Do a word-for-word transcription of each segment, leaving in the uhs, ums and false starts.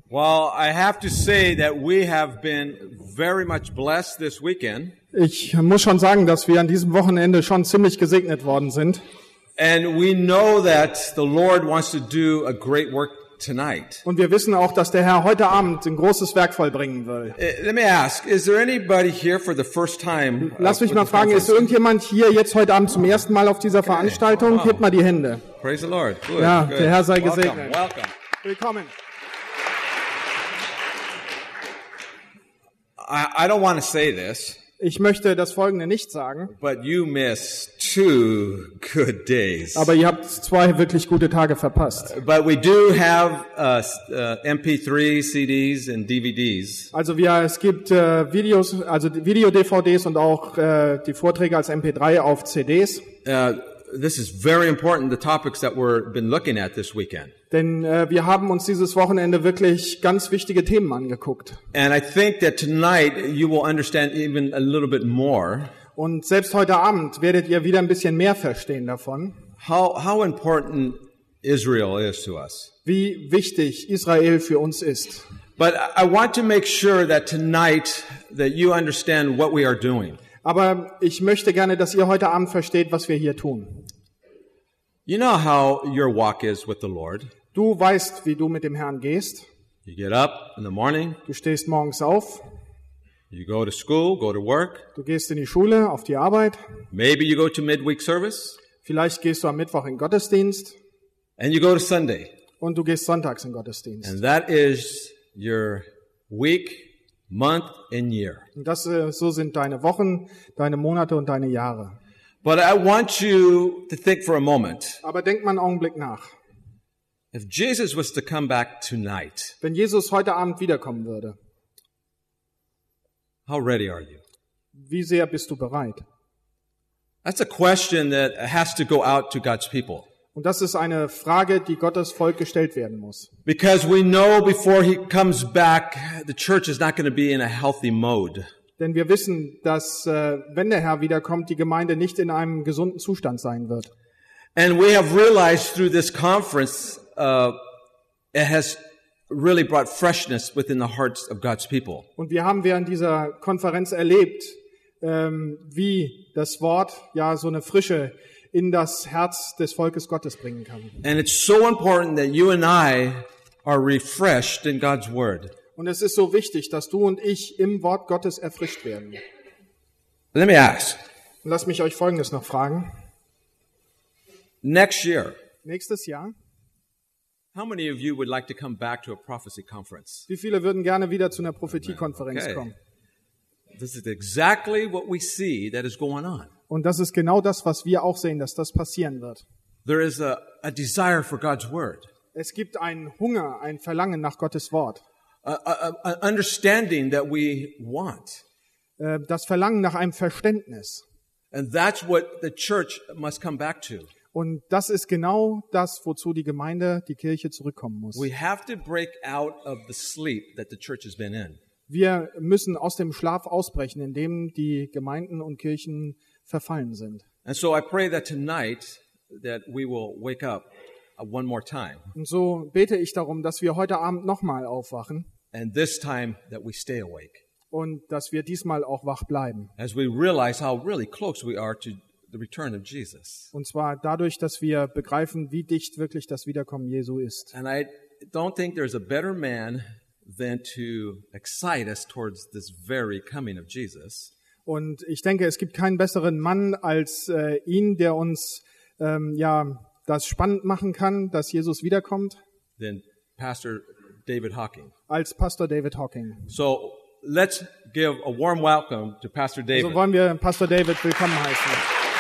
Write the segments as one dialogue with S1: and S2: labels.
S1: Well, I have to say that we have been very much blessed this weekend.
S2: Ich muss schon sagen, dass wir an diesem Wochenende schon ziemlich gesegnet worden sind.
S1: And we know that the Lord wants to do a great work tonight.
S2: Und wir wissen auch, dass der Herr heute Abend ein großes Werk vollbringen will.
S1: Uh, Let me ask, is there anybody here for the first time?
S2: Lass mich
S1: uh,
S2: mal
S1: with this
S2: fragen, ist
S1: conference?
S2: irgendjemand hier jetzt heute Abend zum ersten Mal auf dieser Veranstaltung?
S1: Wow.
S2: Hebt mal die Hände.
S1: Praise the Lord. Good,
S2: Ja,
S1: good.
S2: der Herr sei
S1: Welcome,
S2: gesegnet.
S1: welcome.
S2: Willkommen.
S1: I, I don't want to say this,
S2: Ich möchte das Folgende nicht sagen,
S1: but you missed two good days.
S2: aber ihr habt zwei wirklich gute Tage verpasst.
S1: But we do have uh, uh, M P three C Ds and D V Ds.
S2: Also wir, es gibt äh, Videos, also Video-D V Ds und auch äh, die Vorträge als M P drei auf C Ds.
S1: Uh, this is very important, the topics that we've been looking at this weekend.
S2: Denn äh, wir haben uns dieses Wochenende wirklich ganz wichtige Themen angeguckt.
S1: And I think that tonight you will understand even a little bit more
S2: Und selbst heute Abend werdet ihr wieder ein bisschen mehr verstehen davon,
S1: how, how important Israel is to us.
S2: wie wichtig Israel für uns ist.
S1: But I I want to make sure that tonight that you understand what we are doing.
S2: Aber ich möchte gerne, dass ihr heute Abend versteht, was wir hier tun.
S1: You know how your walk is with the Lord.
S2: Du weißt, wie du mit dem Herrn gehst.
S1: You get up in the morning,
S2: Du stehst morgens auf,
S1: you go to school, go to work.
S2: du gehst in die Schule, auf die Arbeit.
S1: Maybe you go to midweek service,
S2: Vielleicht gehst du am Mittwoch in den Gottesdienst
S1: and you go to Sunday.
S2: und du gehst sonntags in den Gottesdienst.
S1: And that is your week, month, and year.
S2: Und das, äh, so sind deine Wochen, deine Monate und deine Jahre.
S1: But I want you to think for a moment.
S2: Aber denk mal einen Augenblick nach.
S1: If Jesus was to come back tonight,
S2: Wenn Jesus heute Abend wiederkommen würde,
S1: how ready are you?
S2: wie sehr bist du bereit?
S1: That's a question that has to go out to God's people.
S2: Und das ist eine Frage, die Gottes Volk gestellt werden muss.
S1: Because we know before he comes back, the church is not going to be in a healthy mode.
S2: Denn wir wissen, dass, äh, wenn der Herr wiederkommt, die Gemeinde nicht in einem gesunden Zustand sein wird.
S1: And we have realized through this conference, uh, it has really brought freshness within the hearts of God's people.
S2: Und wir haben während dieser Konferenz erlebt, ähm, wie das Wort ja so eine Frische in das Herz des Volkes Gottes bringen kann.
S1: And it's so important that you and I are refreshed in God's Word.
S2: Und es ist so wichtig, dass du und ich im Wort Gottes erfrischt werden.
S1: Let me ask,
S2: Und lasst mich euch Folgendes noch fragen.
S1: next year,
S2: Nächstes Jahr,
S1: how many of you would like to come back to a prophecy conference?
S2: wie viele würden gerne wieder zu einer Prophetiekonferenz
S1: Okay.
S2: kommen?
S1: This is exactly what we see that is going on.
S2: Und das ist genau das, was wir auch sehen, dass das passieren wird.
S1: There is a, a desire for God's Word,
S2: Es gibt einen Hunger, ein Verlangen nach Gottes Wort.
S1: a, a, a understanding that we want.
S2: Äh, Das Verlangen nach einem Verständnis.
S1: And that's what the church must come back to.
S2: Und das ist genau das, wozu die Gemeinde, die Kirche zurückkommen muss.
S1: We have to break out of the sleep that the church has been in.
S2: Wir müssen aus dem Schlaf ausbrechen, in dem die Gemeinden und Kirchen verfallen sind.
S1: And so I pray that tonight that we will wake up uh, one more time.
S2: Und so bete ich darum, dass wir heute Abend nochmal aufwachen
S1: And this time that we stay awake.
S2: und dass wir diesmal auch wach bleiben.
S1: As we realize how really close we are to the return of Jesus.
S2: Und zwar dadurch, dass wir begreifen, wie dicht wirklich das Wiederkommen Jesu ist.
S1: And I don't think there's a better man than to excite us towards this very coming of Jesus.
S2: Und ich denke, es gibt keinen besseren Mann als äh, ihn, der uns ähm, ja das spannend machen kann, dass Jesus wiederkommt,
S1: Than Pastor David Hawking.
S2: als Pastor David Hawking.
S1: So let's give a warm welcome to Pastor David.
S2: So wollen wir Pastor David willkommen heißen.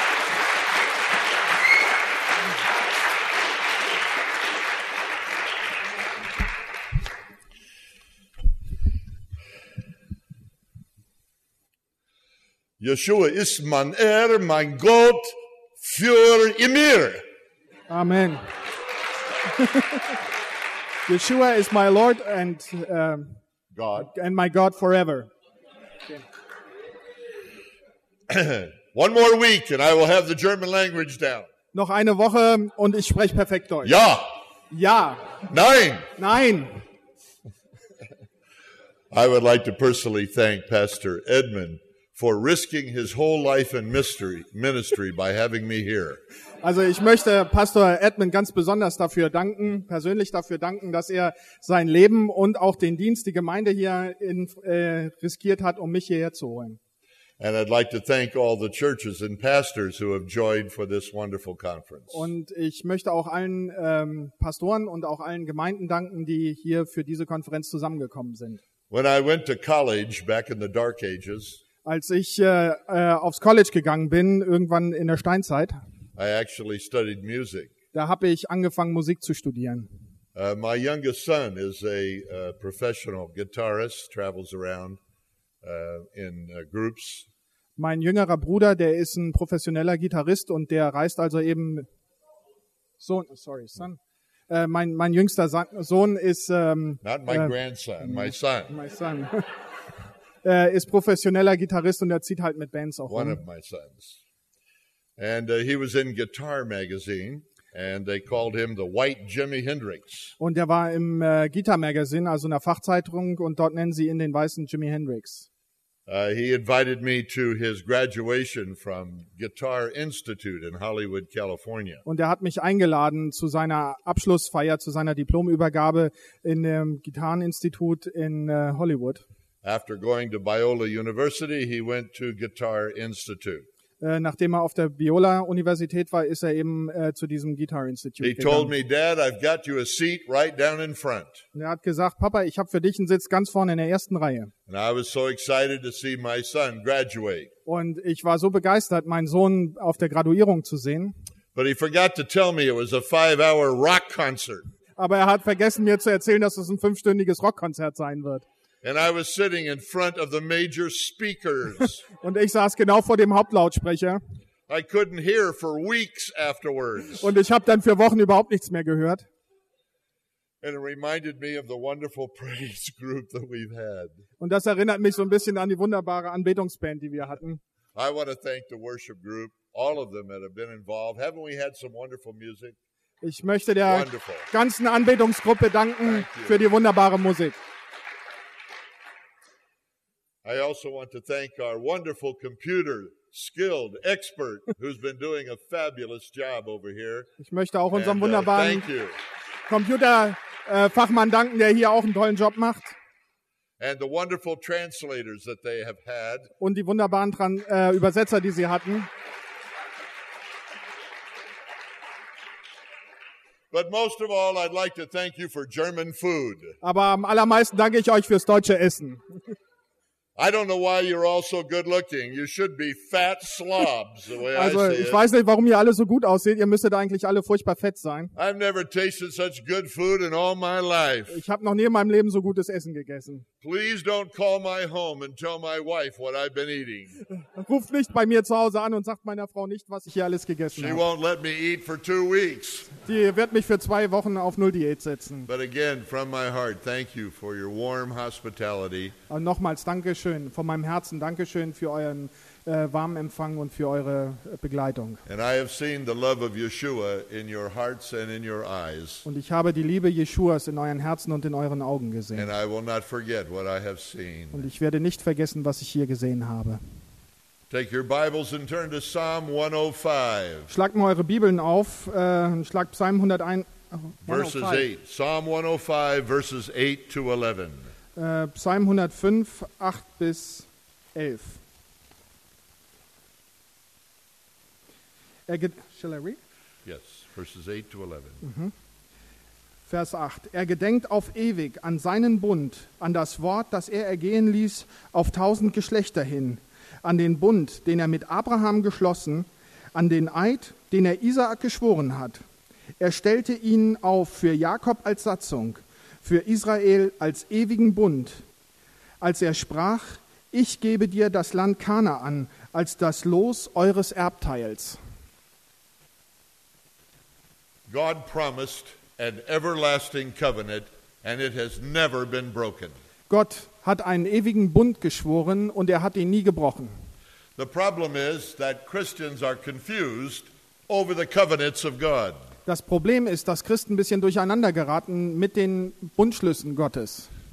S3: Yeshua ist mein Herr, mein Gott, für immer.
S2: Amen. Yeshua is my Lord and um,
S3: God.
S2: and my God forever.
S3: One more week and I will have the German language down.
S2: Noch eine Woche und ich spreche perfekt Deutsch.
S3: Ja.
S2: Ja.
S3: Nein.
S2: Nein.
S3: I would like to personally thank Pastor Edmund for risking his whole life in mystery, ministry by having me here.
S2: Also ich möchte Pastor Edmund ganz besonders dafür danken, persönlich dafür danken, dass er sein Leben und auch den Dienst, die Gemeinde hier in, äh, riskiert hat, um mich hierher zu holen.
S3: And I'd like to thank all the churches and pastors who have joined for this wonderful conference.
S2: Und ich möchte auch allen ähm, Pastoren und auch allen Gemeinden danken, die hier für diese Konferenz zusammengekommen sind.
S3: When I went to college back in the dark ages,
S2: Als ich äh, äh, aufs College gegangen bin, irgendwann in der Steinzeit,
S3: I actually studied music.
S2: da habe ich angefangen, Musik zu studieren.
S3: Uh, my youngest son is a uh, professional guitarist, travels around uh, in uh, groups.
S2: Mein jüngerer Bruder, der ist ein professioneller Gitarrist und der reist also eben Sohn, sorry, son. Äh, mein mein jüngster Sohn ist ähm,
S3: Not my
S2: äh,
S3: grandson, my son.
S2: my son. äh, ist professioneller Gitarrist und er zieht halt mit Bands auch
S3: One
S2: rum.
S3: of my sons. And uh, he was in Guitar Magazine, and they called him the White Jimi Hendrix.
S2: Und der war im äh, Guitar Magazine, also einer Fachzeitung, und dort nennen sie ihn den weißen Jimi Hendrix.
S3: Uh, he invited me to his graduation from Guitar Institute in Hollywood, California.
S2: Und er hat mich eingeladen zu seiner Abschlussfeier, zu seiner Diplomübergabe in dem Gitarreninstitut in äh, Hollywood.
S3: After going to Biola University, he went to Guitar Institute.
S2: Äh, nachdem er auf der Biola-Universität war, ist er eben äh, zu diesem Guitar Institute
S3: He told
S2: gegangen.
S3: me, Dad, I've got you a seat right down in front.
S2: Und er hat gesagt, Papa, ich habe für dich einen Sitz ganz vorne in der ersten Reihe.
S3: And I was so excited to see my son graduate.
S2: Und ich war so begeistert, meinen Sohn auf der Graduierung zu sehen.
S3: But he forgot to tell me it was a five-hour rock concert.
S2: Aber er hat vergessen, mir zu erzählen, dass es ein fünfstündiges Rockkonzert sein wird.
S3: And I was sitting in front of the major speakers.
S2: Und ich saß genau vor dem Hauptlautsprecher.
S3: I couldn't hear for weeks afterwards.
S2: Und ich habe dann für Wochen überhaupt nichts mehr gehört.
S3: And it reminded me of the wonderful praise group that we've had.
S2: Und das erinnert mich so ein bisschen an die wunderbare Anbetungsband, die wir hatten.
S3: I want to thank the worship group, all of them that have been involved. Haven't we had some wonderful music?
S2: Ich möchte der
S3: Wonderful.
S2: ganzen Anbetungsgruppe danken
S3: Thank you.
S2: für die wunderbare Musik.
S3: I also want to thank our wonderful computer skilled expert who's been doing a fabulous job over here.
S2: Ich möchte auch unserem
S3: And, uh,
S2: wunderbaren
S3: thank you.
S2: Computerfachmann danken, der hier auch einen tollen Job macht.
S3: And the wonderful translators that they have had.
S2: Und die wunderbaren Tran äh, Übersetzer, die sie hatten.
S3: But most of all, I'd like to thank you for German food.
S2: Aber am allermeisten danke ich euch fürs deutsche Essen.
S3: I don't know why you're all so good looking. You should be fat slobs, the way
S2: Also
S3: I see
S2: ich
S3: it.
S2: weiß nicht, warum ihr alle so gut aussieht. Ihr müsstet eigentlich alle furchtbar fett sein.
S3: I've never tasted such good food in all my life.
S2: Ich habe noch nie in meinem Leben so gutes Essen gegessen.
S3: Please don't call my home and tell my wife what I've been eating.
S2: Ruft nicht bei mir zu Hause an und sagt meiner Frau nicht, was ich hier alles gegessen
S3: She
S2: habe.
S3: won't let me eat for two weeks.
S2: Die wird mich für zwei Wochen auf Null-Diät setzen.
S3: But again, from my heart, thank you for your warm hospitality.
S2: Und nochmals Dankeschön, von meinem Herzen Dankeschön für euren äh, warmen Empfang und für eure äh, Begleitung.
S3: And I have seen the love of Yeshua in your hearts and in your eyes.
S2: Und ich habe die Liebe Jeschuas in euren Herzen und in euren Augen gesehen.
S3: And I will not forget what I have seen.
S2: Und ich werde nicht vergessen, was ich hier gesehen habe.
S3: Take your Bibles and turn to Psalm one oh five,
S2: Schlagt mal eure Bibeln auf, äh, und schlagt Psalm hunderteins, oh,
S3: verses
S2: hundertfünf,
S3: eight. Psalm one oh five, verses eight to eleven.
S2: äh, Psalm hundertfünf, acht bis elf. Er ge- Shall I read?
S3: Yes, verses eight to eleven.
S2: Vers acht. Er gedenkt auf ewig an seinen Bund, an das Wort, das er ergehen ließ, auf tausend Geschlechter hin, an den Bund, den er mit Abraham geschlossen, an den Eid, den er Isaak geschworen hat. Er stellte ihn auf für Jakob als Satzung, für Israel als ewigen Bund, als er sprach, ich gebe dir das Land Kanaan als das Los eures Erbteils.
S3: God promised an everlasting covenant, and it has never been broken.
S2: Gott hat einen ewigen Bund geschworen und er hat ihn nie gebrochen.
S3: The problem is that Christians are confused over the covenants of God.
S2: Das Problem ist, dass Christen ein bisschen durcheinander geraten mit den Bundschlüssen Gottes.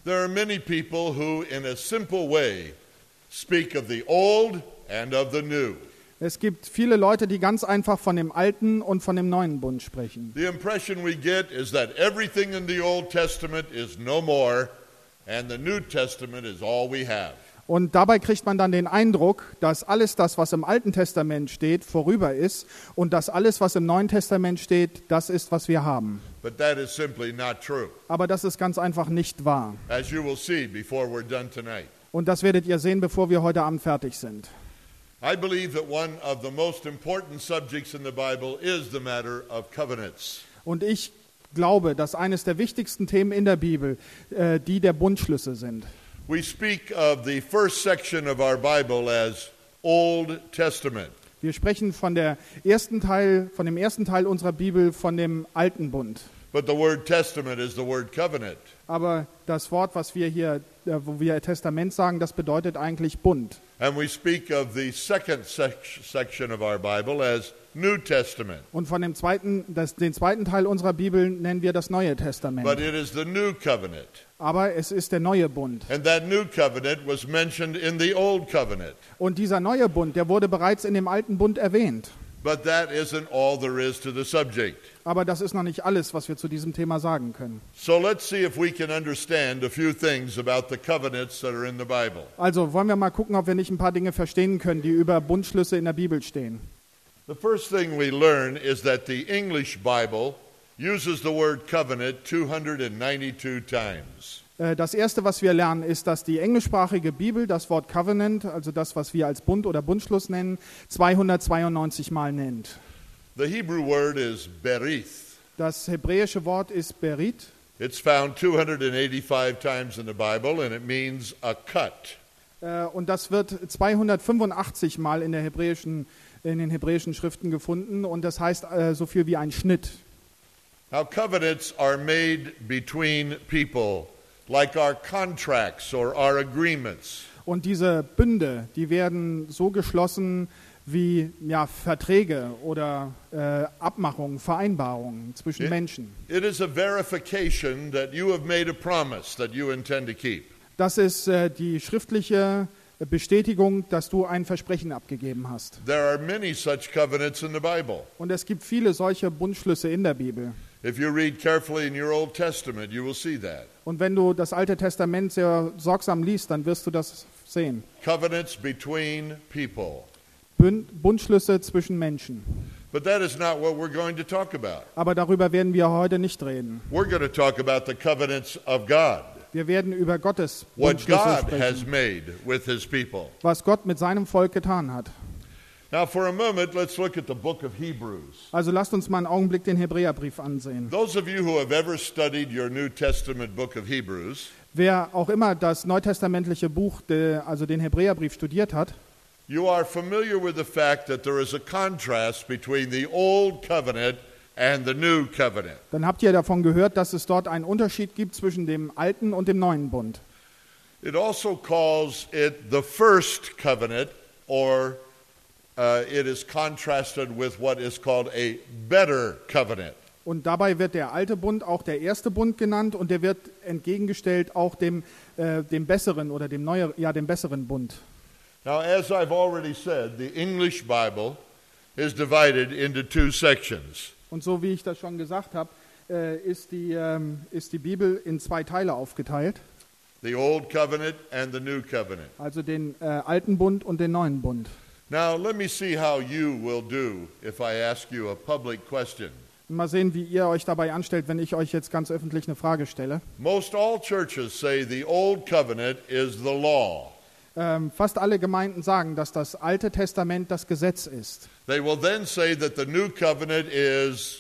S3: There are many people who, in a simple way, speak of the old and of the new.
S2: Es gibt viele Leute, die ganz einfach von dem alten und von dem neuen Bund sprechen.
S3: The impression we get is that everything in the Old Testament is no more, and the New Testament is all we have.
S2: Und dabei kriegt man dann den Eindruck, dass alles das, was im Alten Testament steht, vorüber ist und dass alles, was im Neuen Testament steht, das ist, was wir haben.
S3: But that is simply not true,
S2: Aber das ist ganz einfach nicht wahr.
S3: as you will see before we're done tonight.
S2: Und das werdet ihr sehen, bevor wir heute Abend fertig sind.
S3: I believe that one of the most important subjects in the Bible is the matter of covenants.
S2: Und ich glaube, dass eines der wichtigsten Themen in der Bibel äh, die der Bundschlüsse sind.
S3: We speak of the first section of our Bible as Old Testament.
S2: Wir sprechen von, der ersten Teil, von dem ersten Teil unserer Bibel von dem Alten Bund.
S3: But the word testament is the word covenant.
S2: Aber das Wort, was wir hier, äh, wo wir Testament sagen, das bedeutet eigentlich Bund.
S3: And we speak of the second sec- section of our Bible as New Testament.
S2: Und von dem zweiten, das, den zweiten Teil unserer Bibel nennen wir das Neue Testament.
S3: But it is the New Covenant.
S2: Aber es ist der neue Bund.
S3: And that New Covenant was mentioned in the Old Covenant.
S2: Und dieser neue Bund, der wurde bereits in dem Alten Bund erwähnt.
S3: But that isn't all there is to the subject.
S2: Aber das ist noch nicht alles, was wir zu diesem Thema sagen können.
S3: So let's see if we can understand a few things about the covenants that are in the Bible.
S2: Also wollen wir mal gucken, ob wir nicht ein paar Dinge verstehen können, die über Bundschlüsse in der Bibel stehen.
S3: The first thing we learn is that the English Bible uses the word covenant two hundred ninety-two times.
S2: Äh, Das Erste, was wir lernen, ist, dass die englischsprachige Bibel das Wort Covenant, also das, was wir als Bund oder Bundschluss nennen, zweihundertzweiundneunzig Mal nennt.
S3: The Hebrew word is berith.
S2: Das hebräische Wort ist Berit.
S3: It's found two hundred eighty-five times in the Bible, and it means a cut.
S2: Äh, Und das wird zweihundertfünfundachtzig Mal in, der hebräischen, in den hebräischen Schriften gefunden und das heißt äh, so viel wie ein Schnitt.
S3: Now, covenants are made between people, like our contracts or our agreements.
S2: Und diese Bünde, die werden so geschlossen wie ja, Verträge oder äh, Abmachungen, Vereinbarungen zwischen
S3: It-
S2: Menschen.
S3: It is a verification that you have made a promise that you intend to keep.
S2: Das ist äh, die schriftliche Bestätigung, dass du ein Versprechen abgegeben hast.
S3: There are many such covenants in the Bible.
S2: Und es gibt viele solche Bundschlüsse in der Bibel.
S3: If you read carefully in your Old Testament, you will see that.
S2: Und wenn du das Alte Testament sehr sorgsam liest, dann wirst du das sehen.
S3: Covenants between people.
S2: Bün- Bundschlüsse zwischen Menschen.
S3: But that is not what we're going to talk about.
S2: Aber darüber werden wir heute nicht reden.
S3: We're going to talk about the covenants of God,
S2: Wir werden über Gottes
S3: what
S2: Bundschlüsse
S3: God has
S2: sprechen,
S3: made with his people.
S2: was Gott mit seinem Volk getan hat.
S3: Now, for a moment, let's look at the book of Hebrews.
S2: Also lasst uns mal einen Augenblick den Hebräerbrief ansehen.
S3: Those of you who have ever studied your New Testament book of Hebrews,
S2: Wer auch immer das neutestamentliche Buch, de, also den Hebräerbrief studiert hat,
S3: you are familiar with the fact that there is a contrast between the Old Covenant and the New Covenant.
S2: dann habt ihr davon gehört, dass es dort einen Unterschied gibt zwischen dem alten und dem neuen Bund.
S3: It also calls it the first covenant, or uh, it is contrasted with what is called a better covenant.
S2: Und dabei wird der alte Bund auch der erste Bund genannt und der wird entgegengestellt auch dem, äh, dem besseren oder dem neuer, ja, dem besseren Bund.
S3: Now, as I've already said, the English Bible is divided into two sections.
S2: Und so wie ich das schon gesagt habe, äh, ist, die, ähm, ist die Bibel in zwei Teile aufgeteilt,
S3: The Old Covenant and the New Covenant.
S2: also den äh, alten Bund und den neuen Bund.
S3: Now, let me see how you will do if I ask you a public question.
S2: Mal sehen, wie ihr euch dabei anstellt, wenn ich euch jetzt ganz öffentlich eine Frage stelle.
S3: Most all churches say the Old Covenant is the law.
S2: Ähm, fast alle Gemeinden sagen, dass das Alte Testament das Gesetz ist.
S3: They will then say that the New Covenant is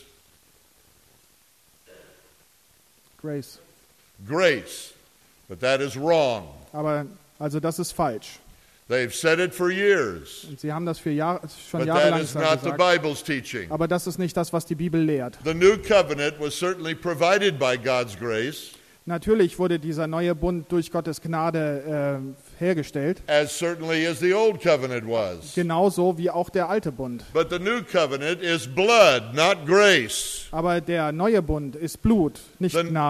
S2: Grace.
S3: grace. But that is wrong.
S2: Aber also das ist falsch.
S3: They've said it for years.
S2: Und sie haben das für Jahr, schon
S3: But that
S2: jahrelang
S3: is not the
S2: gesagt.
S3: Bible's teaching.
S2: Aber das ist nicht das, was die Bibel lehrt.
S3: The New Covenant was certainly provided by God's grace,
S2: Natürlich wurde dieser neue Bund durch Gottes Gnade äh, hergestellt,
S3: as certainly as the Old Covenant was.
S2: genauso wie auch der alte Bund.
S3: But the New Covenant is blood, not grace.
S2: Aber der neue Bund ist Blut, nicht
S3: Then-
S2: Gnade.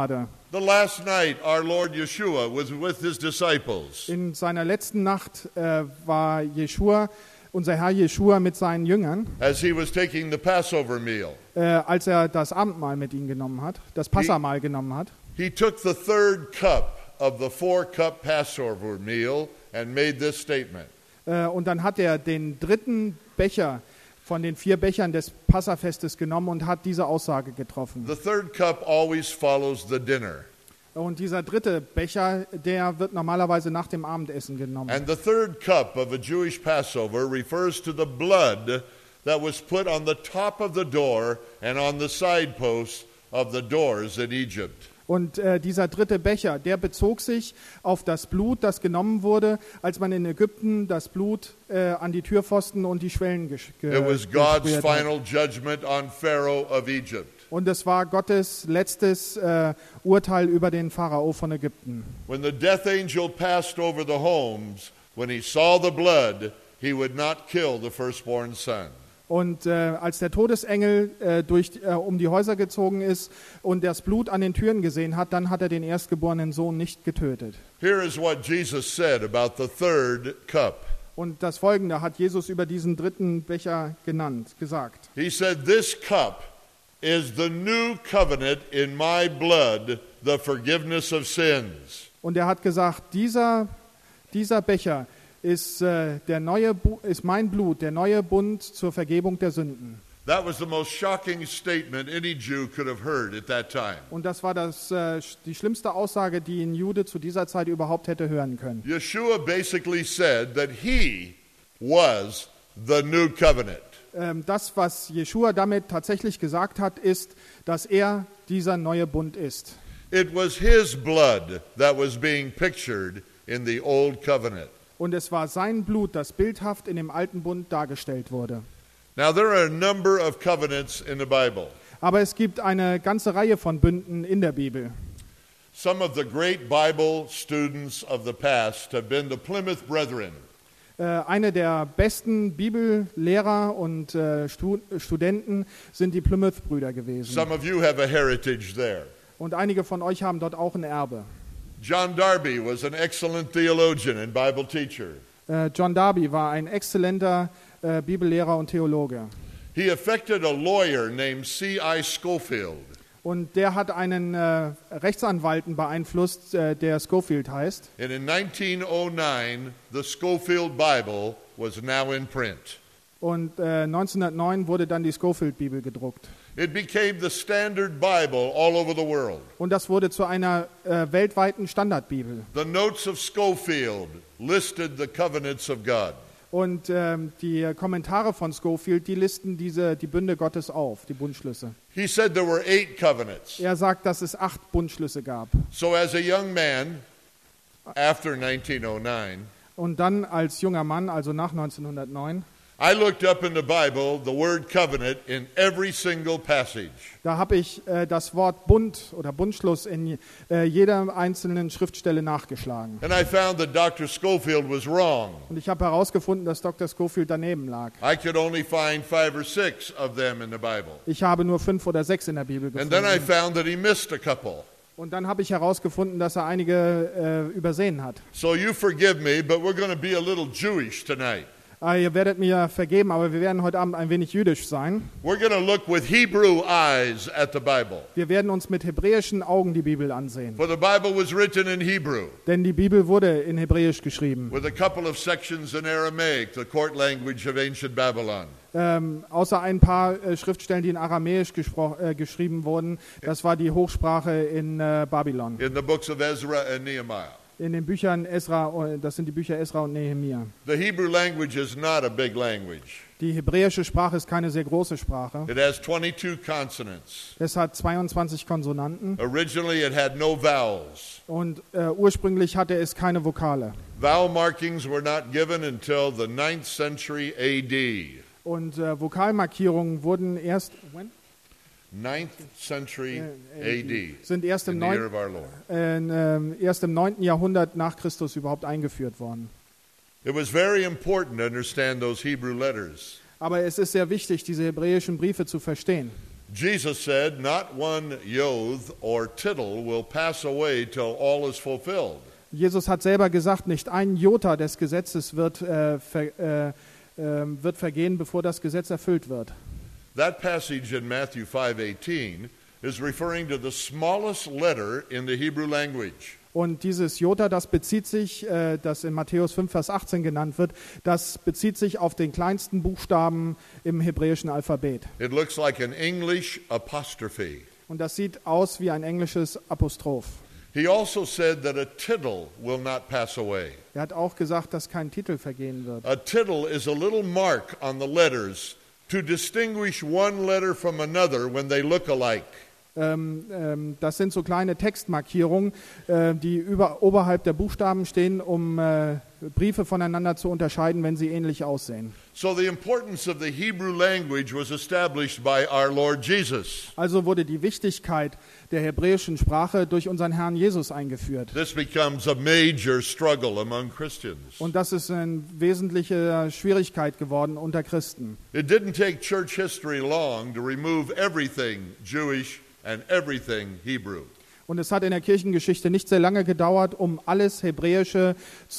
S3: The last night our Lord Yeshua was with his disciples.
S2: In seiner letzten Nacht äh, war Jeschua, unser Herr Jeschua mit seinen Jüngern,
S3: As he was taking the Passover meal.
S2: äh, als er das Abendmahl mit ihnen genommen hat, das Passamahl genommen hat.
S3: He took the third cup of the four-cup Passover meal and made this statement.
S2: Äh, und dann hat er den dritten Becher von den vier Bechern des Passafestes genommen und hat diese Aussage getroffen.
S3: The third cup always follows the dinner.
S2: Und dieser dritte Becher, der wird normalerweise nach dem Abendessen genommen.
S3: And the third cup of a Jewish Passover refers to the blood that was put on the top of the door and on the side posts of the doors in Egypt.
S2: Und äh, dieser dritte Becher, der bezog sich auf das Blut, das genommen wurde, als man in Ägypten das Blut äh, an die Türpfosten und die Schwellen gesch ge
S3: It was God's
S2: gesprüht hat.
S3: final judgment on Pharaoh of Egypt.
S2: Und es war Gottes letztes äh, Urteil über den Pharao von Ägypten.
S3: When the death angel passed over the homes, when he saw the blood, he would not kill the firstborn son.
S2: Und äh, als der Todesengel äh, durch, äh, um die Häuser gezogen ist und das Blut an den Türen gesehen hat, dann hat er den erstgeborenen Sohn nicht getötet.
S3: Here is what Jesus said about the third cup.
S2: Und das Folgende hat Jesus über diesen dritten Becher genannt, gesagt.
S3: He said, "This cup is the new covenant in my blood, the forgiveness of sins."
S2: Und er hat gesagt, dieser, dieser Becher ist, äh, der neue, Bu- ist mein Blut, der neue Bund zur Vergebung der Sünden.
S3: That was the most shocking statement any Jew could have heard at that time.
S2: Und das war das, äh, die schlimmste Aussage, die ein Jude zu dieser Zeit überhaupt hätte hören können.
S3: Yeshua basically said that he was the new covenant.
S2: Ähm, das, was Jeschua damit tatsächlich gesagt hat, ist, dass er dieser neue Bund ist.
S3: It was his blood that was being pictured in the old covenant.
S2: Und es war sein Blut, das bildhaft in dem alten Bund dargestellt wurde.
S3: Now, there are a number of covenants in the Bible.
S2: Aber es gibt eine ganze Reihe von Bünden in der Bibel.
S3: Some of the great Bible students of the past have been the Plymouth Brethren.
S2: Äh, eine der besten Bibellehrer und äh, Stu Studenten sind die Plymouth-Brüder gewesen.
S3: Some of you have a heritage there.
S2: Und einige von euch haben dort auch ein Erbe.
S3: John Darby was an excellent theologian and Bible teacher.
S2: Äh, John Darby war ein exzellenter äh, Bibellehrer und Theologe.
S3: He affected a lawyer named C I Scofield.
S2: Und der hat einen äh, Rechtsanwalten beeinflusst, äh, der Scofield heißt.
S3: And in nineteen oh nine, the Scofield Bible was now in print.
S2: Und äh, neunzehnhundertneun wurde dann die Scofield-Bibel gedruckt.
S3: It became the standard Bible all over the world.
S2: Und das wurde zu einer äh, weltweiten Standardbibel.
S3: The notes of Scofield listed the covenants of God.
S2: Und ähm, die Kommentare von Scofield, die listen diese, die Bünde Gottes auf, die Bundschlüsse.
S3: He said there were eight covenants.
S2: Er sagt, dass es acht Bundschlüsse gab.
S3: So as a young man, after nineteen oh nine,
S2: Und dann als junger Mann, also nach neunzehnhundertneun,
S3: I looked up in the Bible the word covenant in every single passage.
S2: da habe ich äh, das Wort Bund oder Bundschluss in äh, jeder einzelnen Schriftstelle nachgeschlagen.
S3: And I found that Doctor Scofield was wrong.
S2: Und ich habe herausgefunden, dass Doktor Scofield daneben lag.
S3: I could only find five or six of them in the Bible.
S2: Ich habe nur fünf oder sechs in der Bibel
S3: And then I
S2: gefunden.
S3: found that he missed a couple.
S2: Und dann habe ich herausgefunden, dass er einige äh, übersehen hat.
S3: So you forgive me, but we're going to be a little Jewish tonight.
S2: Äh, ihr werdet mir vergeben, aber wir werden heute Abend ein wenig jüdisch sein.
S3: We're going to look with Hebrew eyes at the Bible.
S2: Wir werden uns mit hebräischen Augen die Bibel ansehen.
S3: For the Bible was written in Hebrew,
S2: Denn die Bibel wurde in Hebräisch geschrieben.
S3: with a couple of sections in Aramaic, the court language of ancient Babylon.
S2: Ähm, außer ein paar äh, Schriftstellen, die in Aramäisch äh, geschrieben wurden. Das war die Hochsprache in äh, Babylon.
S3: In the books of Ezra and Nehemiah.
S2: In den Büchern Esra, äh, das sind die Bücher Esra und Nehemia.
S3: The Hebrew language is not a big language.
S2: Die hebräische Sprache ist keine sehr große Sprache.
S3: It has twenty-two consonants.
S2: Es hat zweiundzwanzig Konsonanten
S3: Originally, it had no vowels.
S2: und äh, ursprünglich hatte es keine Vokale.
S3: Vowel markings were not given until the ninth century A D.
S2: Und äh, Vokalmarkierungen wurden erst, when?
S3: ninth century A D.
S2: sind erst im,
S3: In the year
S2: neun,
S3: of our Lord.
S2: äh, äh, erst im neunten Jahrhundert nach Christus überhaupt eingeführt worden.
S3: It was very important to understand those Hebrew letters.
S2: Aber es ist sehr wichtig, diese hebräischen Briefe zu verstehen.
S3: Jesus said, "Not one jot or tittle will pass away till all is fulfilled."
S2: Jesus hat selber gesagt, nicht ein Jota des Gesetzes wird, äh, ver, äh, äh, wird vergehen, bevor das Gesetz erfüllt wird.
S3: That passage in Matthew five eighteen is referring to the smallest letter in the Hebrew language.
S2: Und dieses Jota, das bezieht sich, äh, das in Matthäus fünf, Vers achtzehn genannt wird, das bezieht sich auf den kleinsten Buchstaben im hebräischen Alphabet.
S3: It looks like an English apostrophe.
S2: Und das sieht aus wie ein englisches Apostroph.
S3: He also said that a tittle will not pass away.
S2: Er hat auch gesagt, dass kein Titel vergehen wird.
S3: A tittle is a little mark on the letters to distinguish one letter from another when they look alike.
S2: Ähm, ähm, das sind so kleine Textmarkierungen, äh, die über, oberhalb der Buchstaben stehen, um äh, Briefe voneinander zu unterscheiden, wenn sie ähnlich aussehen.
S3: So the importance of the Hebrew language was established by our Lord Jesus.
S2: Also wurde die Wichtigkeit der hebräischen Sprache durch unseren Herrn Jesus eingeführt.
S3: This becomes a major struggle among Christians.
S2: Und das ist eine wesentliche Schwierigkeit geworden unter Christen.
S3: It didn't take church history long to remove everything Jewish and everything Hebrew.
S2: Und es hat in der Kirchengeschichte nicht sehr lange gedauert, um alles Hebräische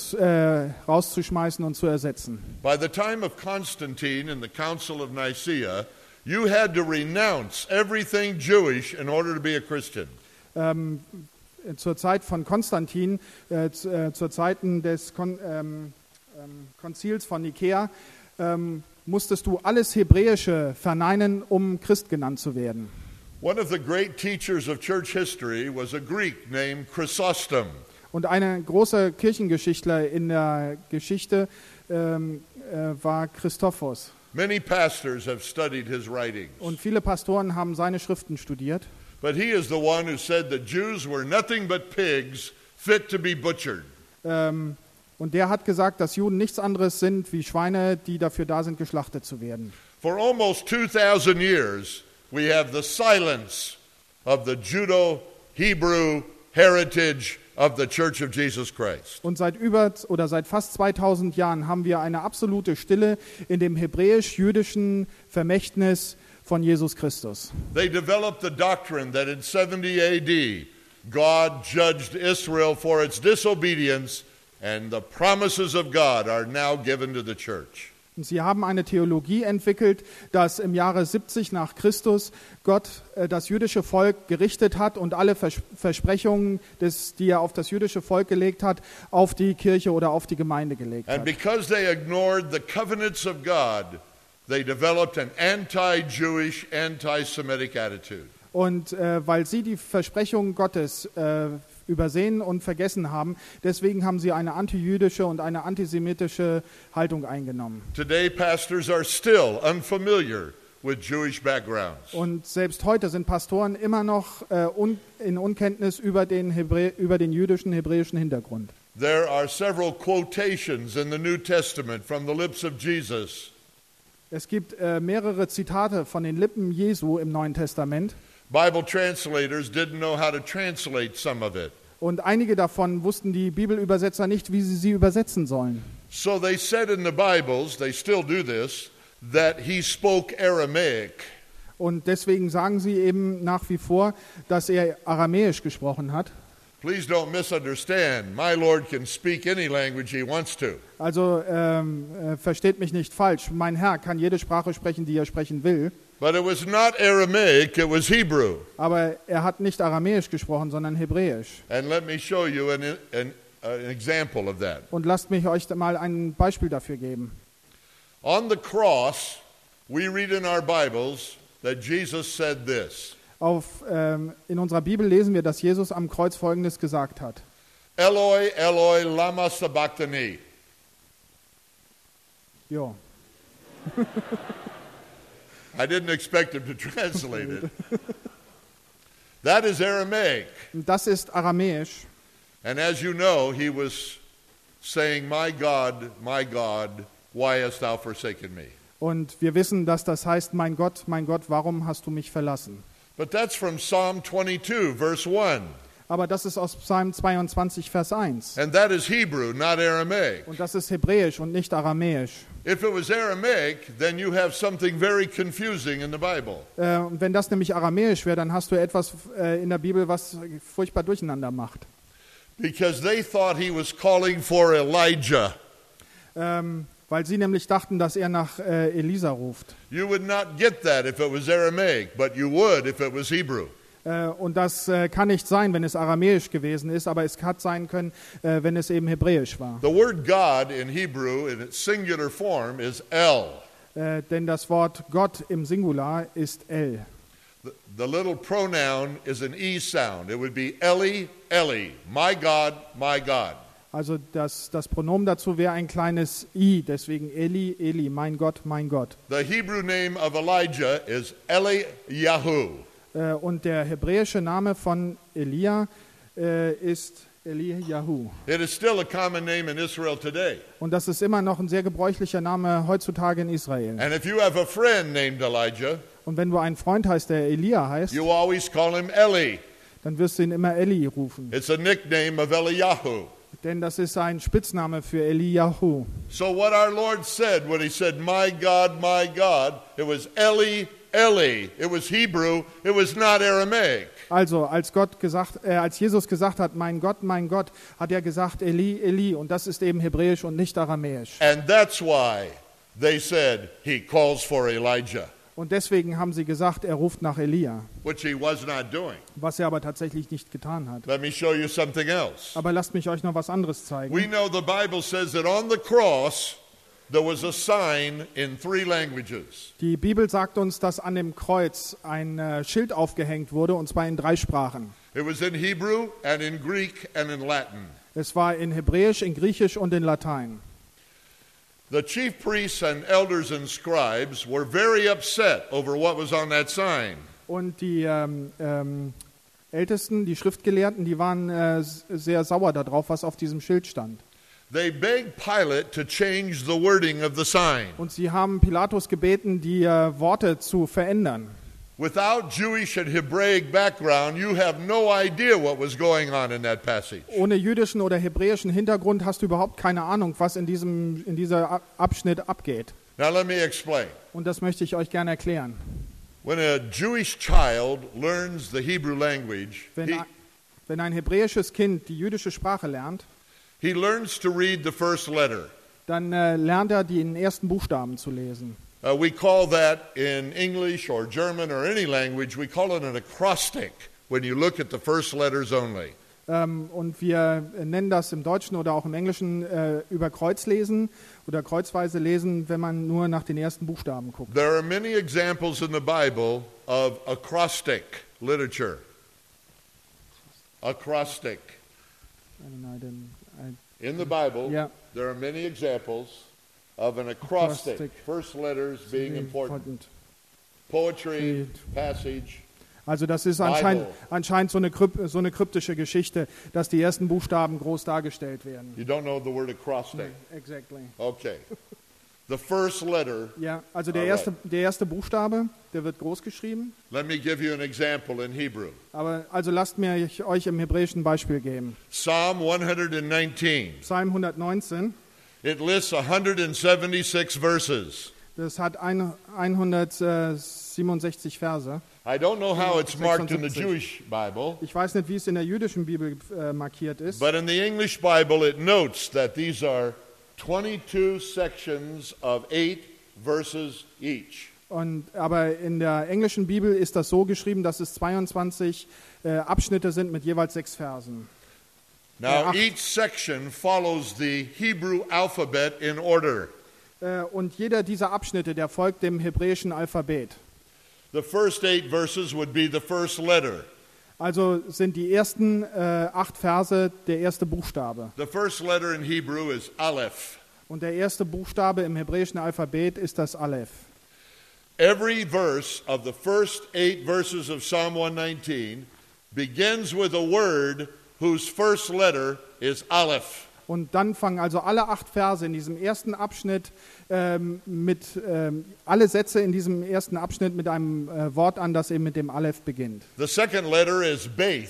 S2: äh, rauszuschmeißen und zu ersetzen.
S3: By the time of Constantine and the Council of Nicaea, you had to renounce everything Jewish in order to be a Christian.
S2: Ähm, zur Zeit von Konstantin, äh, zu, äh, zur Zeiten des Kon, ähm, ähm, Konzils von Nikäa, ähm, musstest du alles Hebräische verneinen, um Christ genannt zu werden.
S3: One of the great teachers of church history was a Greek named Chrysostom.
S2: Und ein großer Kirchengeschichtler in der Geschichte ähm, äh, war Christophos.
S3: Many pastors have studied his writings.
S2: Und viele Pastoren haben seine Schriften studiert.
S3: But he is the one who said that Jews were nothing but pigs fit to be butchered.
S2: Ähm, und der hat gesagt, dass Juden nichts anderes sind wie Schweine, die dafür da sind, geschlachtet zu werden.
S3: For almost two thousand years, we have the silence of the Judo-Hebrew heritage of the Church of Jesus Christ.
S2: Und seit über oder seit fast zweitausend Jahren haben wir eine absolute Stille in dem hebräisch-jüdischen Vermächtnis von Jesus Christus.
S3: They developed the doctrine that in seventy A D God judged Israel for its disobedience and the promises of God are now given to the church.
S2: Und sie haben eine Theologie entwickelt, dass im Jahre siebzig nach Christus Gott äh, das jüdische Volk gerichtet hat und alle Vers- Versprechungen, des, die er auf das jüdische Volk gelegt hat, auf die Kirche oder auf die Gemeinde gelegt
S3: And
S2: hat.
S3: because they ignored the covenants of God, they developed an anti-Jewish, anti-Semitic attitude.
S2: Und äh, weil sie die Versprechungen Gottes äh, übersehen und vergessen haben, deswegen haben sie eine antijüdische und eine antisemitische Haltung eingenommen.
S3: Today, pastors are still unfamiliar with Jewish backgrounds.
S2: Und selbst heute sind Pastoren immer noch äh, un- in Unkenntnis über den, Hebrä- über den jüdischen, hebräischen Hintergrund.
S3: There are several quotations in the New Testament from the lips of Jesus.
S2: Es gibt äh, mehrere Zitate von den Lippen Jesu im Neuen Testament.
S3: Bible translators didn't know how to translate some of it.
S2: Und einige davon wussten die Bibelübersetzer nicht, wie sie sie übersetzen sollen.
S3: So they said in the Bibles, they still do this, that he spoke Aramaic.
S2: Und deswegen sagen sie eben nach wie vor, dass er Aramäisch gesprochen hat.
S3: Please don't misunderstand. My Lord can speak any language he wants to.
S2: Also ähm, äh, versteht mich nicht falsch. Mein Herr kann jede Sprache sprechen, die er sprechen will.
S3: But it was not Aramaic, it was Hebrew.
S2: Aber er hat nicht Aramäisch gesprochen, sondern Hebräisch.
S3: And let me show you an, an, an example of that.
S2: Und lasst mich euch mal ein Beispiel dafür geben.
S3: On the cross, we read in our Bibles that Jesus said this.
S2: Auf, ähm, in unserer Bibel lesen wir, dass Jesus am Kreuz Folgendes gesagt hat.
S3: Eloi, Eloi, lama sabachthani.
S2: Jo.
S3: I didn't expect him to translate it. That is Aramaic.
S2: Und das ist Aramäisch.
S3: And as you know, he was saying, My God, my God, why hast thou forsaken me?
S2: Und wir wissen, dass das heißt, mein Gott, mein Gott, warum hast du mich verlassen?
S3: But that's from Psalm twenty-two, verse one.
S2: Aber das ist aus Psalm zweiundzwanzig, Vers eins.
S3: And that is Hebrew, not Aramaic.
S2: Und das ist Hebräisch und nicht Aramäisch.
S3: If it was Aramaic, then you have something very confusing in the Bible.
S2: Äh, und wenn das nämlich Aramäisch wäre, dann hast du etwas äh, in der Bibel, was furchtbar durcheinander macht.
S3: Because they thought he was calling for Elijah.
S2: Ähm, weil sie nämlich dachten, dass er nach äh, Elisa ruft.
S3: You would not get that if it was Aramaic, but you would if it was Hebrew.
S2: Äh, und das äh, kann nicht sein, wenn es aramäisch gewesen ist, aber es hat sein können, äh, wenn es eben hebräisch war.
S3: The word God in Hebrew in its singular form is El.
S2: Äh, denn das Wort Gott im Singular ist El.
S3: The, the little pronoun is an E sound. It would be Eli, Eli, my God, my God.
S2: Also das, das Pronomen dazu wäre ein kleines I, deswegen Eli, Eli, mein Gott, mein Gott.
S3: The Hebrew name of Elijah is Eliyahu.
S2: Äh, und der hebräische Name von Elia äh, ist Eliyahu.
S3: It is still a common name in Israel today.
S2: Und das ist immer noch ein sehr gebräuchlicher Name heutzutage in Israel.
S3: And if you have a friend named Elijah,
S2: Und wenn du einen Freund hast, der Elia heißt,
S3: you always call him Eli.
S2: dann wirst du ihn immer Eli rufen.
S3: It's a nickname of Eliyahu.
S2: Denn das ist ein Spitzname für Eliyahu.
S3: So what our Lord said when he said, my God, my God, it was Eli, Eli. It was Hebrew. It was not Aramaic.
S2: Also, als Gott gesagt, äh, als Jesus gesagt hat, mein Gott, mein Gott, hat er gesagt, Eli, Eli, und das ist eben hebräisch und nicht aramäisch.
S3: And that's why they said he calls for Elijah,
S2: Und deswegen haben sie gesagt, er ruft nach Elia,
S3: which he was not doing.
S2: was er aber tatsächlich nicht getan hat.
S3: Let me show you something else.
S2: Aber lasst mich euch noch was anderes
S3: We
S2: zeigen.
S3: know the Bible says that on the cross there was a sign in three languages.
S2: Die Bibel sagt uns, dass an dem Kreuz ein äh, Schild aufgehängt wurde, und zwar in drei Sprachen.
S3: It was in Hebrew and in Greek and in Latin.
S2: Es war in Hebräisch, in Griechisch und in Latein.
S3: The chief priests and elders and scribes were very upset over what was on that sign.
S2: Und die ähm, ähm, Ältesten, die Schriftgelehrten, die waren äh, sehr sauer darauf, was auf diesem Schild stand.
S3: They begged Pilate to change the wording of the sign.
S2: Und sie haben Pilatus gebeten, die äh, Worte zu verändern.
S3: Without Jewish and Hebraic background, you have no idea what was going on in that passage.
S2: Ohne jüdischen oder hebräischen Hintergrund hast du überhaupt keine Ahnung, was in diesem in dieser Abschnitt abgeht.
S3: Now let me explain.
S2: Und das möchte ich euch gerne erklären.
S3: When a Jewish child learns the Hebrew language,
S2: Wenn,
S3: he,
S2: ein- wenn ein hebräisches Kind die jüdische Sprache lernt,
S3: he learns to read the first letter.
S2: dann äh, lernt er, den ersten Buchstaben zu lesen.
S3: Uh, we call that in English or German or any language, we call it an acrostic when you look at the first letters only.
S2: Ähm, und wir äh, nennen das im Deutschen oder auch im Englischen äh, über Kreuzlesen oder kreuzweise lesen, wenn man nur nach den ersten Buchstaben guckt.
S3: There are many examples in the Bible of acrostic literature. Acrostic.
S2: I don't know, I didn't- I-
S3: In the Bible,
S2: Yeah.
S3: there are many examples of an acrostic.
S2: Acrostic.
S3: First letters being important.
S2: important.
S3: Poetry,
S2: Read.
S3: passage.
S2: Also das ist
S3: Bible.
S2: anscheinend, anscheinend so, eine kryp- so eine kryptische Geschichte, dass die ersten Buchstaben groß dargestellt werden.
S3: You don't know the word acrostic.
S2: Exactly.
S3: Okay. The first letter,
S2: Ja, also der
S3: Alright.
S2: erste, der erste Buchstabe, der wird groß geschrieben.
S3: let me give you an example in Hebrew.
S2: Aber also lasst mir ich euch im Hebräischen ein Beispiel geben.
S3: Psalm one nineteen.
S2: Psalm hundertneunzehn,
S3: It lists one hundred seventy-six verses.
S2: das hat ein- hundertsiebenundsechzig Verse.
S3: I don't know how it's marked in the
S2: sechsundsiebzig.
S3: Jewish Bible,
S2: Ich weiß nicht, wie es in der jüdischen Bibel äh, markiert ist.
S3: but in the English Bible it notes that these are twenty-two sections of eight verses each.
S2: Und, aber in der englischen Bibel ist das so geschrieben, dass es zweiundzwanzig äh, Abschnitte sind mit jeweils sechs Versen.
S3: Now,
S2: acht.
S3: each section follows the Hebrew alphabet in order.
S2: Äh, und jeder dieser Abschnitte, der folgt dem hebräischen Alphabet.
S3: The first eight verses would be the first letter.
S2: Also sind die ersten äh, acht Verse der erste Buchstabe.
S3: The first letter in Hebrew is Aleph.
S2: Und der erste Buchstabe im hebräischen Alphabet ist das Aleph.
S3: Every verse of the first eight verses of Psalm one nineteen begins with a word whose first letter is Aleph.
S2: Und dann fangen also alle acht Verse in diesem ersten Abschnitt ähm, mit, ähm, alle Sätze in diesem ersten Abschnitt mit einem äh, Wort an, das eben mit dem Aleph beginnt.
S3: The second letter is Beith.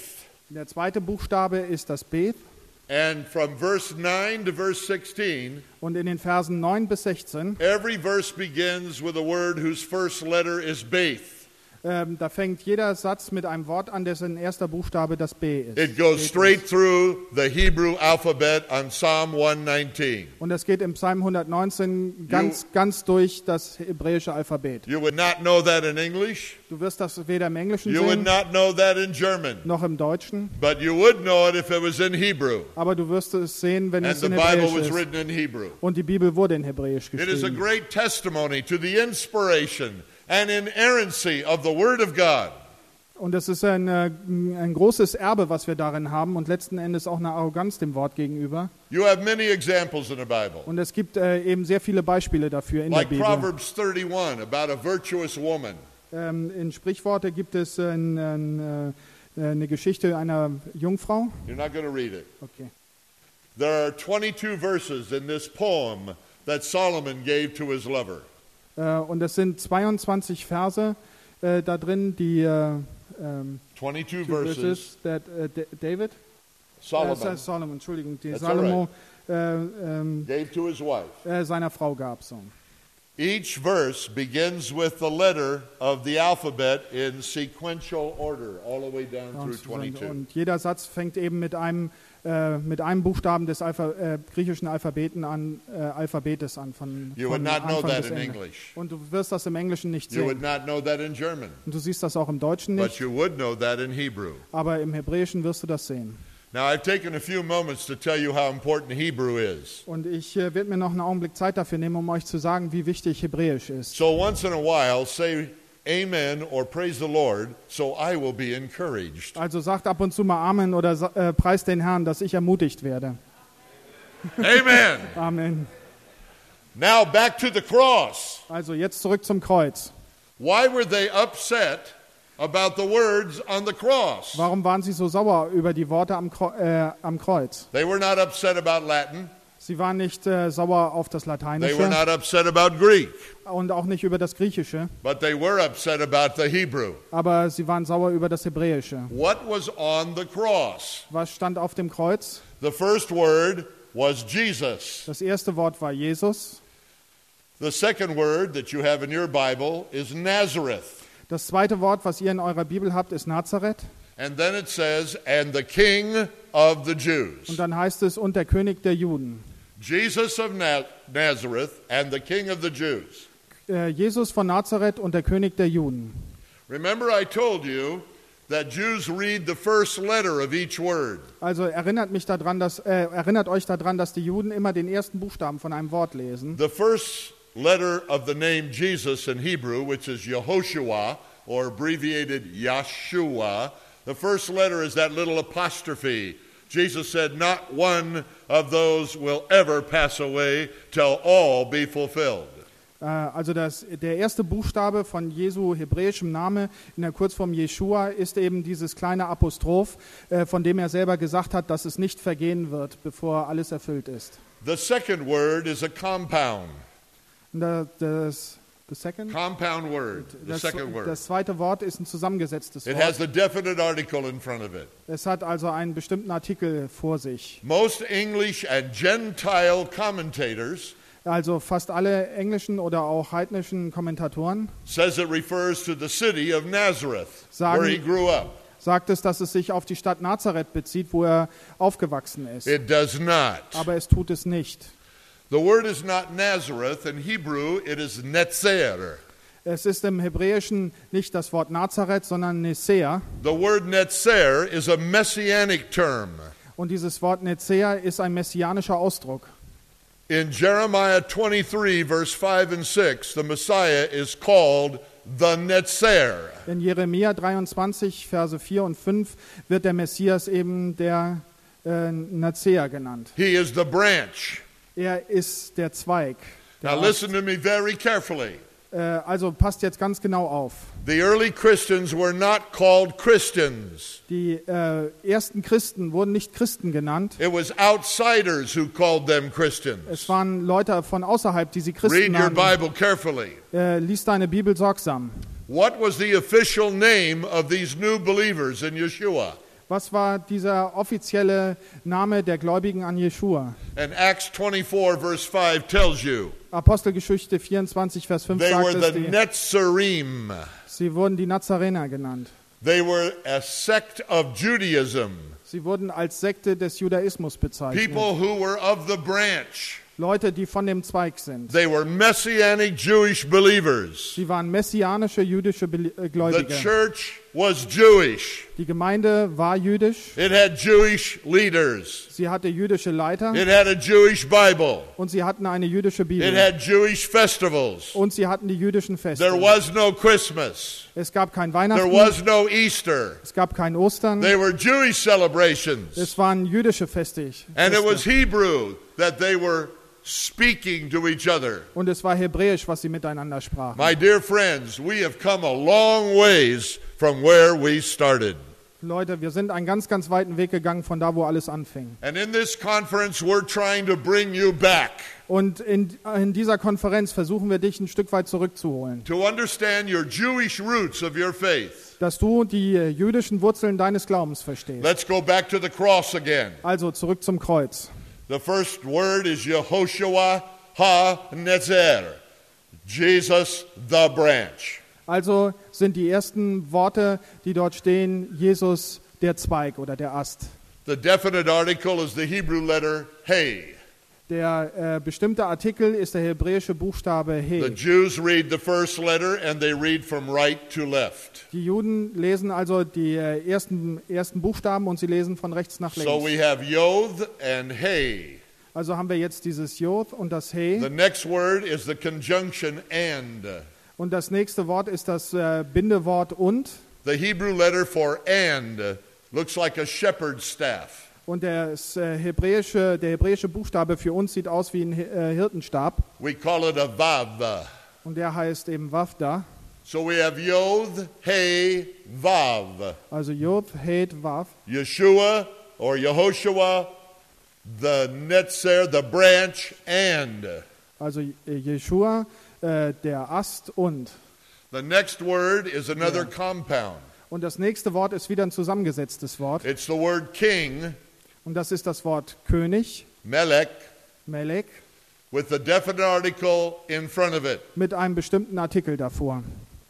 S2: Der zweite Buchstabe ist das Beth.
S3: And from verse nine to verse sixteen,
S2: Und in den Versen neun bis sechzehn,
S3: every verse begins with a word whose first letter is Beth.
S2: ähm, da fängt jeder Satz mit einem Wort an, dessen erster Buchstabe das B ist.
S3: It goes
S2: Beth
S3: straight
S2: ist.
S3: through the Hebrew alphabet on Psalm one nineteen.
S2: Und das geht im Psalm hundertneunzehn ganz, ganz durch das hebräische Alphabet.
S3: You would not know that in English.
S2: Du wirst das weder im Englischen
S3: You would
S2: sehen,
S3: not know that in German.
S2: noch im Deutschen,
S3: But you would know it if it was in Hebrew.
S2: aber du wirst es sehen, wenn
S3: And
S2: es
S3: the
S2: in
S3: Bible
S2: Hebräisch
S3: was
S2: ist.
S3: written in Hebrew.
S2: Und die Bibel wurde in Hebräisch
S3: It is a
S2: geschrieben.
S3: great testimony to the inspiration and inerrancy of the Word of God.
S2: Und es ist ein, äh, ein großes Erbe, was wir darin haben und letzten Endes auch eine Arroganz dem Wort gegenüber.
S3: You have many examples in the Bible.
S2: Und es gibt äh, eben sehr viele Beispiele dafür in
S3: Like
S2: der Bibel.
S3: Proverbs thirty-one about a virtuous woman.
S2: Ähm, in Sprichworte gibt es äh, ein, ein, äh, eine Geschichte einer Jungfrau.
S3: You're not going to read it.
S2: Okay.
S3: There are twenty-two verses in this poem that Solomon gave to his lover.
S2: Äh, und es sind zweiundzwanzig Verse äh, da drin, die äh, ähm,
S3: twenty-two
S2: two
S3: verses.
S2: verses that, äh, D- David,
S3: Solomon
S2: äh, Solomon, Entschuldigung, die
S3: That's
S2: Salomo äh, ähm,
S3: gave to his wife.
S2: äh, seiner Frau gab. So.
S3: Each verse begins with the letter of the alphabet in sequential order, all the way down through
S2: Und,
S3: twenty-two.
S2: und jeder Satz fängt eben mit einem, äh, mit einem Buchstaben des Alpha, äh, griechischen Alphabeten an, äh, Alphabetes an. Von,
S3: You would
S2: von
S3: not know
S2: Anfang
S3: that
S2: bis
S3: in
S2: Ende.
S3: English.
S2: Und du wirst das im Englischen nicht
S3: You would
S2: sehen.
S3: not know that in German.
S2: Und du siehst das auch im Deutschen
S3: But
S2: nicht,
S3: you would know that in Hebrew.
S2: aber im Hebräischen wirst du das sehen.
S3: Now, I've taken a few moments to tell you how important Hebrew is.
S2: Und ich äh, werde mir noch einen Augenblick Zeit dafür nehmen, um euch zu sagen, wie wichtig Hebräisch ist.
S3: So once in a while, say amen or praise the Lord, so I will be encouraged.
S2: Also sagt ab und zu mal Amen oder sa- äh, preist den Herrn, dass ich ermutigt werde.
S3: Amen.
S2: Amen.
S3: Now back to the cross.
S2: Also jetzt zurück zum Kreuz.
S3: Why were they upset about the words on the cross?
S2: Warum waren sie so sauer über die Worte am, Kreu- äh, am Kreuz?
S3: They were not upset about Latin.
S2: Sie waren nicht äh, sauer auf das
S3: They were
S2: Lateinische
S3: not upset about Greek.
S2: und auch nicht über das Griechische,
S3: But they were upset about the Hebrew.
S2: aber sie waren sauer über das Hebräische.
S3: What was on the cross?
S2: Was stand auf dem Kreuz?
S3: The first word was Jesus.
S2: Das erste Wort war Jesus.
S3: The second word that you have in your Bible is Nazareth.
S2: Das zweite Wort, was ihr in eurer Bibel habt, ist Nazareth.
S3: And then it says, and the King of the Jews.
S2: Und dann heißt es, und der König der Juden.
S3: Jesus of Na- Nazareth and the King of the Jews.
S2: Äh, Jesus von Nazareth und der König der Juden.
S3: Remember I told you that Jews read the first letter of each word.
S2: Also erinnert mich daran, dass äh, erinnert euch daran, dass die Juden immer den ersten Buchstaben von einem Wort lesen.
S3: The first letter of the name Jesus in Hebrew, which is Yehoshua, or abbreviated Yeshua, the first letter is that little apostrophe. Jesus said, not one of those will ever pass away till all be fulfilled.
S2: Äh, also das, der erste Buchstabe von Jesu hebräischem Name in der Kurzform Jeshua ist eben dieses kleine Apostroph, äh, von dem er selber gesagt hat, dass es nicht vergehen wird, bevor alles erfüllt ist.
S3: The second word is a compound.
S2: Und da- das, the second?
S3: Compound word. The
S2: Das,
S3: second word.
S2: das zweite Wort ist ein zusammengesetztes
S3: It has
S2: Wort.
S3: a definite article in front of it.
S2: Es hat also einen bestimmten Artikel vor sich.
S3: Most English and Gentile commentators
S2: Also fast alle englischen oder auch heidnischen Kommentatoren
S3: says it refers to the city of Nazareth,
S2: Sagen-
S3: where he grew up.
S2: sagt es, dass es sich auf die Stadt Nazareth bezieht, wo er aufgewachsen ist.
S3: It does not.
S2: Aber es tut es nicht.
S3: The word is not Nazareth. In Hebrew, it is Netzer.
S2: Es ist im Hebräischen nicht das Wort Nazareth, sondern Nesea.
S3: The word Netzer is a messianic term.
S2: Und dieses Wort Nesea ist ein messianischer Ausdruck.
S3: In Jeremiah twenty-three, verse five and six, the Messiah is called the Netzer.
S2: In Jeremia dreiundzwanzig, Verse vier und fünf wird der Messias eben der äh, Nazea genannt.
S3: He is the branch.
S2: Er ist der Zweig. Der
S3: Now listen to me very carefully.
S2: Äh, also passt jetzt ganz genau auf.
S3: The early Christians were not called Christians.
S2: Die äh, ersten Christen wurden nicht Christen genannt.
S3: It was outsiders who called them Christians.
S2: Es waren Leute von außerhalb, die sie
S3: Read
S2: Christen
S3: your
S2: nannten.
S3: Bible carefully.
S2: Äh, lies deine Bibel sorgsam.
S3: What was the official name of these new believers in Yeshua?
S2: Was war dieser offizielle Name der Gläubigen an Jeschua?
S3: And Acts twenty-four verse five tells you
S2: Apostelgeschichte vierundzwanzig, Vers fünf
S3: they were
S2: sagt es,
S3: the
S2: die,
S3: Netzarim.
S2: sie wurden die Nazarener genannt.
S3: They were a sect of Judaism.
S2: Sie wurden als Sekte des Judaismus bezeichnet.
S3: People who were of the branch.
S2: Leute, die von dem Zweig sind.
S3: They were Messianic Jewish believers.
S2: Sie waren messianische jüdische Be- äh,
S3: The
S2: Gläubige.
S3: church was Jewish.
S2: Die Gemeinde war jüdisch.
S3: It had Jewish leaders.
S2: Sie hatte jüdische Leiter
S3: It had a Jewish Bible.
S2: und sie hatten eine jüdische
S3: It
S2: Bibel.
S3: had Jewish festivals.
S2: Und sie hatten die jüdischen
S3: There
S2: Feste.
S3: was no Christmas.
S2: Es gab kein
S3: There
S2: Weihnachten,
S3: was no Easter.
S2: es gab kein Ostern.
S3: They were Jewish celebrations.
S2: Es waren jüdische Feste.
S3: And it was
S2: Feste.
S3: Hebrew that they were speaking to each other.
S2: Und es war Hebräisch, was sie miteinander sprachen.
S3: My dear friends, we have come a long ways from where we started.
S2: Leute, wir sind einen ganz, ganz weiten Weg gegangen von da, wo alles anfing.
S3: And in this conference, we're trying to bring you back
S2: Und in, in dieser Konferenz versuchen wir dich ein Stück weit zurückzuholen,
S3: to understand your Jewish roots of your faith.
S2: dass du die äh, jüdischen Wurzeln deines Glaubens verstehst.
S3: Let's go back to the cross again.
S2: Also zurück zum Kreuz.
S3: The first word is Yehoshua ha-Netzer, Jesus the branch.
S2: Also sind die ersten Worte, die dort stehen, Jesus der Zweig oder der Ast.
S3: The definite article is the Hebrew letter Hey.
S2: Der äh, bestimmte Artikel ist der hebräische Buchstabe
S3: The
S2: He.
S3: Jews read the first letter and they read from right to left.
S2: Die Juden lesen also die äh, ersten, ersten Buchstaben und sie lesen von rechts nach
S3: So
S2: links.
S3: we have Yod and Hey.
S2: Also haben wir jetzt dieses Jod und das He.
S3: The next word is the conjunction and.
S2: Und das nächste Wort ist das äh, Bindewort und.
S3: The Hebrew letter for and looks like a shepherd's staff.
S2: Und das, äh, hebräische, der hebräische Buchstabe für uns sieht aus wie ein äh, Hirtenstab.
S3: We call it a vav.
S2: Und der heißt eben Wavda.
S3: So we have Yod, Hey, Vav.
S2: Also Jod, Het, Wav.
S3: Yeshua or Yehoshua, the Netzer, the branch, and.
S2: Also äh, Jeschua, äh, der Ast und.
S3: The next word is another
S2: Yeah.
S3: compound.
S2: Und das nächste Wort ist wieder ein zusammengesetztes Wort.
S3: It's the word king,
S2: Und das ist das Wort König,
S3: Melech,
S2: Melek,
S3: with the definite article in front of it.
S2: mit einem bestimmten Artikel davor.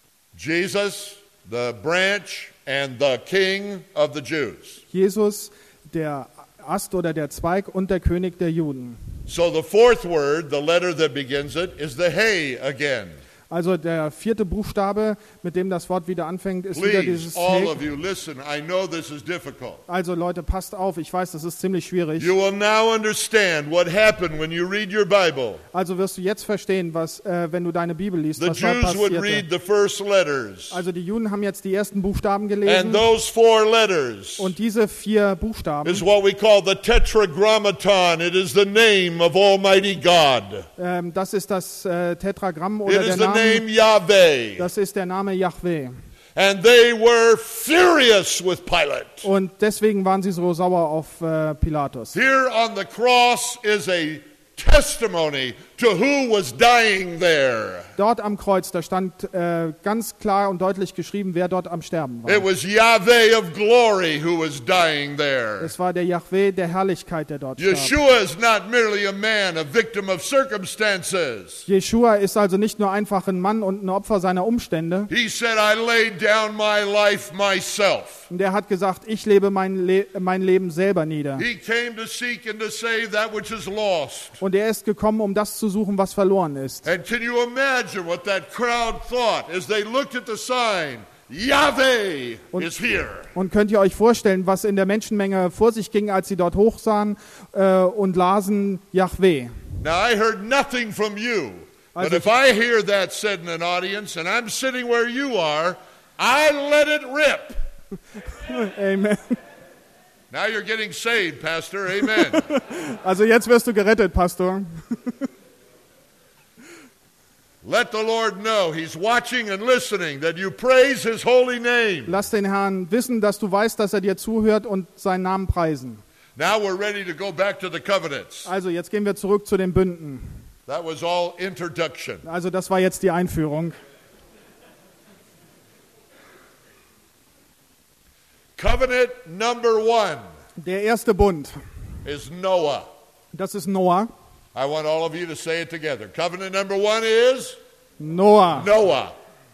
S3: Jesus, the branch, and the king of the Jews.
S2: Jesus, der Ast oder der Zweig und der König der Juden.
S3: So the fourth word, the letter that begins it, is the Hey again.
S2: Also der vierte Buchstabe, mit dem das Wort wieder anfängt, ist wieder
S3: Please,
S2: dieses
S3: all
S2: He.
S3: of you, listen. I know this is difficult.
S2: Also Leute, passt auf, ich weiß, das ist ziemlich schwierig.
S3: You will now understand what happened when you read your Bible.
S2: Also wirst du jetzt verstehen, was, äh, wenn du deine Bibel liest,
S3: The
S2: was da
S3: Jews would
S2: passierte.
S3: read the first letters.
S2: Also die Juden haben jetzt die ersten Buchstaben
S3: And
S2: gelesen
S3: those four letters
S2: und diese vier Buchstaben,
S3: is what we call the Tetragrammaton. It is the name of Almighty God.
S2: ähm, das ist das äh, Tetragramm
S3: It
S2: oder
S3: is
S2: der
S3: the
S2: Name,
S3: name Yahweh.
S2: das ist der Name Yahweh.
S3: And they were furious with Pilate.
S2: Und deswegen waren sie so sauer auf äh, Pilatus.
S3: Here on the cross is a testimony to who was dying there.
S2: Dort am Kreuz, da stand äh, ganz klar und deutlich geschrieben, wer dort am Sterben
S3: It
S2: war.
S3: was Yahweh of glory who was dying there.
S2: Es war der Yahweh der Herrlichkeit, der dort starb.
S3: Yeshua is not merely a man, a victim of circumstances.
S2: Jeschua ist also nicht nur einfach ein Mann und ein Opfer seiner Umstände.
S3: He said, I laid down my life myself.
S2: Und er hat gesagt, ich lebe mein, Le mein Leben selber nieder.
S3: He came to seek and to save that which is lost.
S2: Und er ist gekommen, um das zu suchen, was verloren ist.
S3: And can you imagine what that crowd thought as they looked at the sign? Yahweh is here.
S2: Und könnt ihr euch vorstellen, was in der Menschenmenge vor sich ging, als sie dort hochsahen äh, und lasen Yahweh.
S3: Now, I heard nothing from you, but
S2: Also-
S3: if I hear that said in an audience and I'm sitting where you are, I let it rip.
S2: Amen.
S3: Now you're getting saved, Pastor. Amen.
S2: Also jetzt wirst du gerettet, Pastor.
S3: Let the Lord know He's watching and listening, that you praise His holy name.
S2: Lass den Herrn wissen, dass du weißt, dass er dir zuhört und seinen Namen preisen.
S3: Now we're ready to go back to the covenants.
S2: Also jetzt gehen wir zurück zu den Bünden.
S3: That was all introduction.
S2: Also das war jetzt die Einführung.
S3: Covenant number one
S2: Der erste Bund,
S3: is Noah.
S2: das ist Noah.
S3: I want all of you to say it together. Covenant number one is
S2: Noah.
S3: Noah.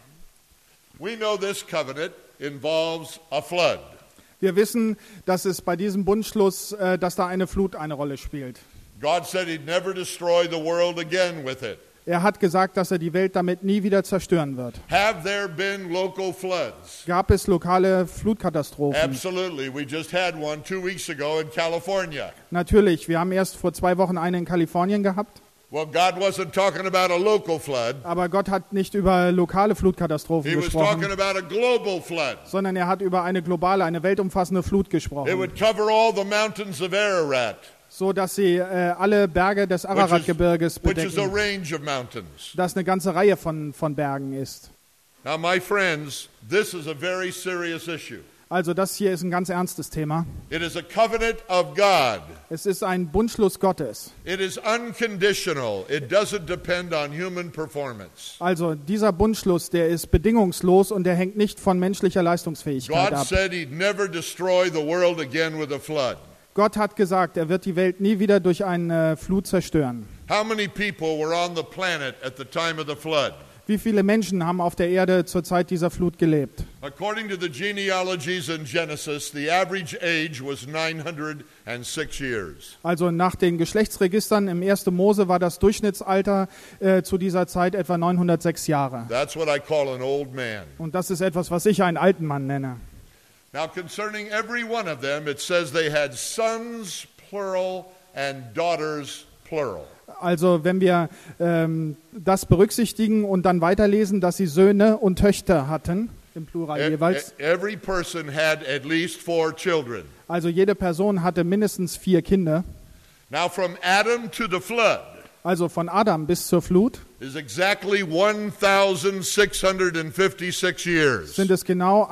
S3: We know this covenant involves a flood.
S2: Wir wissen, dass es bei diesem Bundschluss, äh, dass da eine Flut eine Rolle spielt.
S3: God said he'd never destroy the world again with it.
S2: Er hat gesagt, dass er die Welt damit nie wieder zerstören wird.
S3: Have there been local floods?
S2: Gab es lokale Flutkatastrophen?
S3: Absolutely. We just had one two weeks ago in California.
S2: Natürlich, wir haben erst vor zwei Wochen eine in Kalifornien gehabt,
S3: Well, God wasn't talking about a local flood.
S2: aber Gott hat nicht über lokale Flutkatastrophen
S3: He was
S2: gesprochen,
S3: talking about a global flood.
S2: sondern er hat über eine globale, eine weltumfassende Flut
S3: It
S2: gesprochen,
S3: would cover all the mountains of Ararat,
S2: so dass sie äh, alle Berge des
S3: which
S2: Araratgebirges
S3: is, which is a
S2: bedecken.
S3: range of mountains.
S2: Das eine ganze Reihe von, von Bergen ist.
S3: Now, my friends, this is a very serious issue.
S2: Also das hier ist ein ganz ernstes Thema.
S3: It is a covenant of God.
S2: Es ist ein Bundschluss Gottes.
S3: It is unconditional. It doesn't depend on human performance.
S2: Also dieser Bundschluss, der ist bedingungslos und der hängt nicht von menschlicher Leistungsfähigkeit
S3: God
S2: ab.
S3: said he'd never destroy the world again with a flood.
S2: Gott hat gesagt, er wird die Welt nie wieder durch eine Flut zerstören.
S3: How many people were on the planet at the time of the flood?
S2: Wie viele Menschen haben auf der Erde zur Zeit dieser Flut gelebt?
S3: According to the genealogies in Genesis, the average age was nine hundred six years.
S2: Also nach den Geschlechtsregistern im ersten Mose war das Durchschnittsalter äh, zu dieser Zeit etwa neunhundertsechs Jahre.
S3: That's what I call an old man.
S2: Und das ist etwas, was ich einen alten Mann nenne.
S3: Now, concerning every one of them, it says they had sons, plural, and daughters, plural.
S2: Also wenn wir ähm, das berücksichtigen und dann weiterlesen, dass sie Söhne und Töchter hatten, im Plural
S3: E-
S2: jeweils.
S3: e- Every person had at least four children.
S2: Also jede Person hatte mindestens vier Kinder.
S3: Now, from Adam to the flood
S2: Also von Adam bis zur Flut
S3: is exactly one thousand six hundred fifty-six years.
S2: sind es genau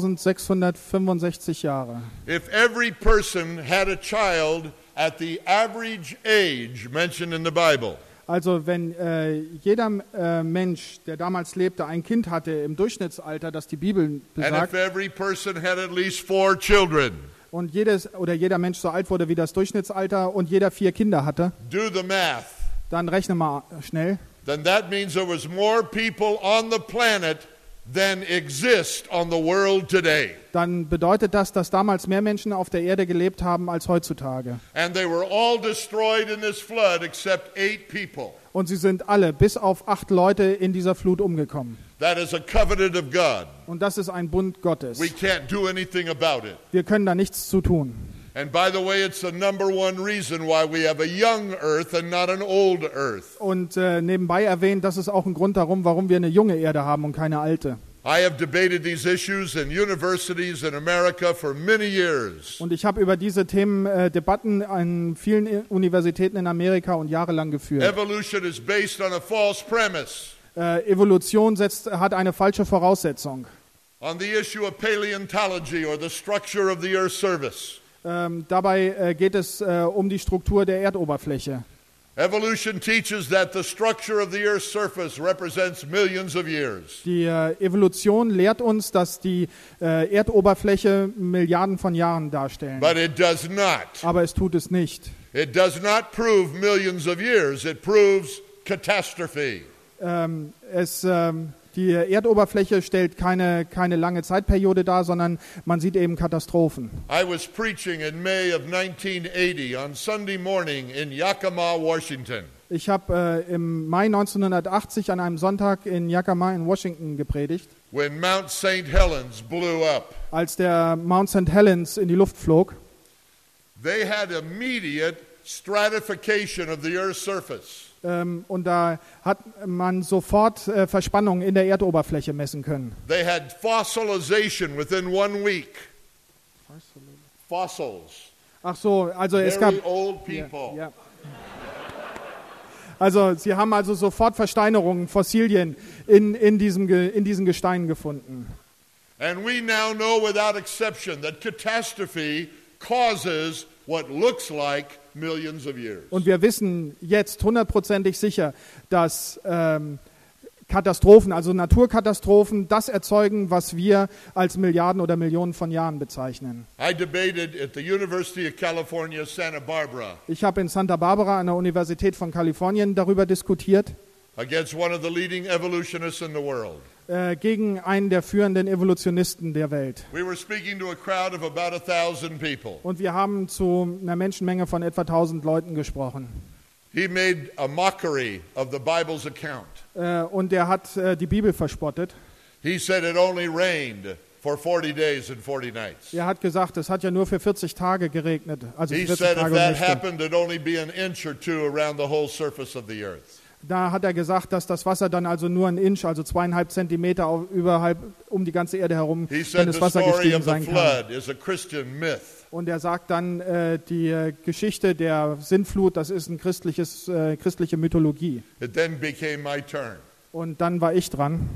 S2: eintausendsechshundertfünfundsechzig Jahre.
S3: If every person had a child at the average age mentioned in the Bible,
S2: Also wenn äh, jeder äh, Mensch, der damals lebte, ein Kind hatte im Durchschnittsalter, das die Bibel
S3: and
S2: besagt,
S3: if every person had at least four children,
S2: und jedes oder jeder Mensch so alt wurde wie das Durchschnittsalter und jeder vier Kinder hatte,
S3: do the math,
S2: dann rechne mal schnell.
S3: then that means there was more people on the planet than exist on the world today.
S2: Dann bedeutet das, dass damals mehr Menschen auf der Erde gelebt haben als heutzutage.
S3: And they were all destroyed in this flood except eight people.
S2: Und sie sind alle, bis auf acht Leute, in dieser Flut umgekommen.
S3: That is a covenant of God.
S2: Und das ist ein Bund Gottes.
S3: We can't do anything about it.
S2: Wir können da nichts zu tun.
S3: And by the way, it's the number one reason why we have a young earth and not an old earth.
S2: Und äh, nebenbei erwähnt, das ist auch ein Grund darum, warum wir eine junge Erde haben und keine alte.
S3: I have debated these issues in universities in America for many years.
S2: Und ich habe über diese Themen äh, Debatten an vielen I- Universitäten in Amerika und jahrelang geführt.
S3: Evolution is based on a false premise,
S2: Äh, Evolution setzt, hat eine falsche Voraussetzung.
S3: on the issue of paleontology or the structure of the Earth's surface.
S2: Ähm, dabei äh, geht es äh, um die Struktur der Erdoberfläche.
S3: Evolution teaches that the structure of the Earth's surface represents millions of years.
S2: Die äh, Evolution lehrt uns, dass die äh, Erdoberfläche Milliarden von Jahren darstellen.
S3: But it does not.
S2: Aber es tut es nicht.
S3: It does not prove millions of years. It proves catastrophe.
S2: Ähm, es, ähm, die Erdoberfläche stellt keine, keine lange Zeitperiode dar, sondern man sieht eben Katastrophen.
S3: I was preaching in May of nineteen eighty on Sunday morning in Yakima, Washington.
S2: Ich habe äh, im Mai neunzehnhundertachtzig an einem Sonntag in Yakima in Washington gepredigt,
S3: When Mount Saint Helens blew up.
S2: als der Mount Saint Helens in die Luft flog.
S3: They had immediate stratification of the Earth's surface.
S2: Ähm, und da hat man sofort äh, Verspannungen in der Erdoberfläche messen können.
S3: They had fossilization within one week. Fossils.
S2: Ach so, also es gab...
S3: Very old people.
S2: Ja, ja. Also sie haben also sofort Versteinerungen, Fossilien in, in, diesem, Ge- in diesen Gesteinen gefunden.
S3: And we now know without exception that catastrophe causes what looks like millions of years.
S2: Und wir wissen jetzt hundertprozentig sicher, dass ähm, Katastrophen, also Naturkatastrophen, das erzeugen, was wir als Milliarden oder Millionen von Jahren bezeichnen.
S3: I debated at the University of California, Santa Barbara,
S2: Ich habe in Santa Barbara an der Universität von Kalifornien darüber diskutiert,
S3: against one of the leading evolutionists in the world.
S2: äh, gegen einen der führenden Evolutionisten der Welt.
S3: We were speaking to a crowd of about a thousand people.
S2: Und wir haben zu einer Menschenmenge von etwa tausend Leuten gesprochen.
S3: He made a mockery of the Bible's account.
S2: Äh, und er hat äh, die Bibel verspottet.
S3: He said it only rained for forty days and forty nights.
S2: Er hat gesagt, es hat ja nur für vierzig Tage geregnet. Also
S3: He
S2: vierzig
S3: said if
S2: Tage und
S3: that
S2: Nächte.
S3: happened, it'd only be an inch or two around the whole surface of the earth.
S2: Da hat er gesagt, dass das Wasser dann also nur ein Inch, also zweieinhalb Zentimeter auf, überhalb um die ganze Erde herum,
S3: He
S2: wenn
S3: said
S2: das
S3: the
S2: Wasser
S3: story
S2: gestiegen
S3: of the
S2: sein kann.
S3: flood is a Christian myth.
S2: Und er sagt dann, äh, die äh, Geschichte der Sintflut, das ist eine christliches, äh, christliche Mythologie.
S3: It then became my turn.
S2: Und dann war ich dran.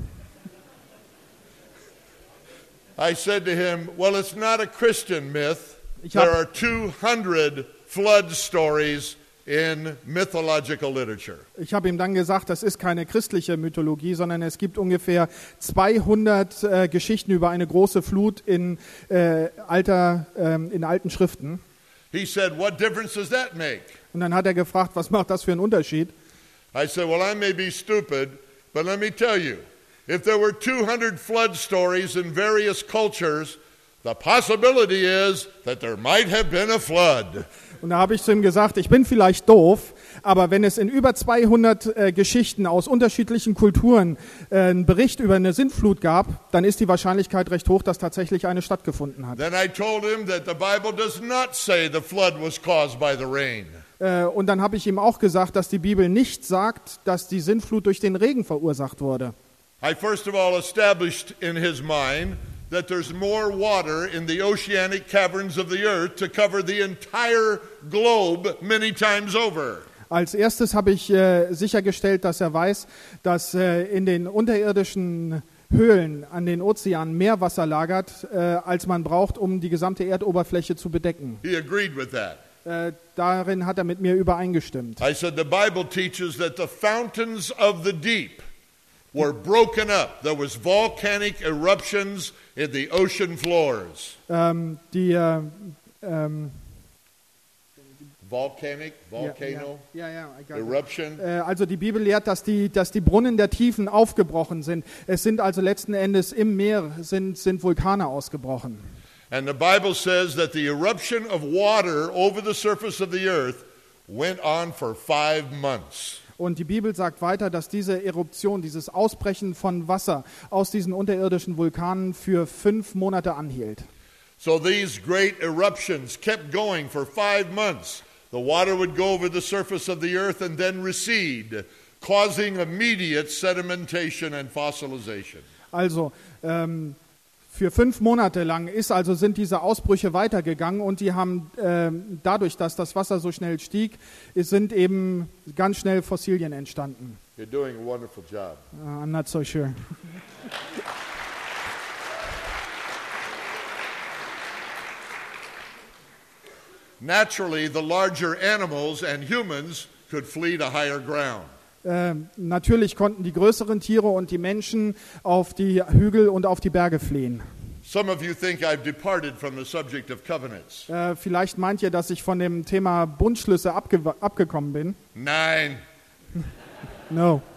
S3: I said to him, well, it's not a Christian myth.
S2: Ich
S3: There
S2: hab-
S3: are two hundred flood stories in mythological literature.
S2: Ich habe ihm dann gesagt, das ist keine christliche Mythologie, sondern es gibt ungefähr zweihundert äh, Geschichten über eine große Flut in, äh, alter, ähm, in alten Schriften.
S3: He said, what difference does that make?
S2: Und dann hat er gefragt, was macht das für einen Unterschied?
S3: I said, well, I may be stupid, but let me tell you, if there were two hundred flood stories in various cultures, the possibility is that there might have been a flood.
S2: Und da habe ich zu ihm gesagt, ich bin vielleicht doof, aber wenn es in über zweihundert äh, Geschichten aus unterschiedlichen Kulturen äh, einen Bericht über eine Sintflut gab, dann ist die Wahrscheinlichkeit recht hoch, dass tatsächlich eine stattgefunden hat.
S3: Then I told him that the Bible does not say the flood was caused by the rain.
S2: Äh, und dann habe ich ihm auch gesagt, dass die Bibel nicht sagt, dass die Sintflut durch den Regen verursacht wurde.
S3: I first of all established in his mind that there's more water in the oceanic caverns of the earth to cover the entire globe many times over.
S2: Als erstes habe ich äh, sichergestellt, dass er weiß, dass äh, in den unterirdischen Höhlen an den Ozeanen mehr Wasser lagert, äh, als man braucht, um die gesamte Erdoberfläche zu bedecken.
S3: He agreed with that.
S2: Äh, darin hat er mit mir übereingestimmt.
S3: I said the Bible teaches that the fountains of the deep were broken up. There was volcanic eruptions in the ocean floors.
S2: Ähm, die äh, ähm,
S3: Volcanic, volcano,
S2: ja, ja, ja, I got it.
S3: eruption.
S2: Äh, also die Bibel lehrt, dass die, dass die Brunnen der Tiefen aufgebrochen sind. Es sind also letzten Endes im Meer sind, sind Vulkane ausgebrochen.
S3: And the Bible says that the eruption of water over the surface of the earth went on for five months.
S2: Und die Bibel sagt weiter, dass diese Eruption, dieses Ausbrechen von Wasser aus diesen unterirdischen Vulkanen für fünf Monate anhielt.
S3: So these great eruptions kept going for five months. The water would go over the surface of the earth and then recede, causing immediate sedimentation and fossilization.
S2: Also ähm, für fünf Monate lang ist also sind diese Ausbrüche weitergegangen und die haben ähm, dadurch, dass das Wasser so schnell stieg, es sind eben ganz schnell Fossilien entstanden.
S3: You're doing a wonderful job.
S2: Uh, I'm not so sure.
S3: Naturally, the larger animals and humans could flee to higher ground.
S2: Ähm, natürlich konnten die größeren Tiere und die Menschen auf die Hügel und auf die Berge fliehen.
S3: Some of you think I've departed from the subject of covenants.
S2: Äh, vielleicht meint ihr, dass ich von dem Thema Bundschlüsse abge abgekommen bin.
S3: Nein.
S2: No.